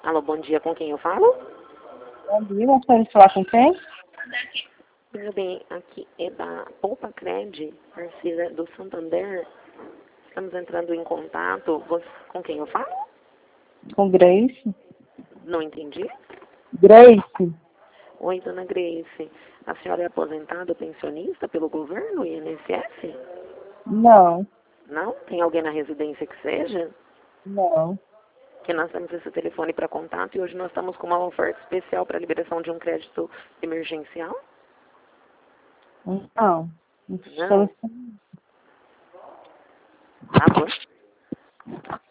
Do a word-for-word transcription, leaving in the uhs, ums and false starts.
Alô, bom dia, com quem eu falo? Bom dia, gostaria de falar com quem? Tudo bem, aqui é da Poupa Cred, parceira do Santander. Estamos entrando em contato. Você, com quem eu falo? Com Grace? Não entendi. Grace? Oi, dona Grace. A senhora é aposentada ou pensionista pelo governo, I N S S? Não, Não? Tem alguém na residência que seja? não. Que nós temos esse telefone para contato e hoje nós estamos com uma oferta especial para a liberação de um crédito emergencial? Não. Não. Tá bom.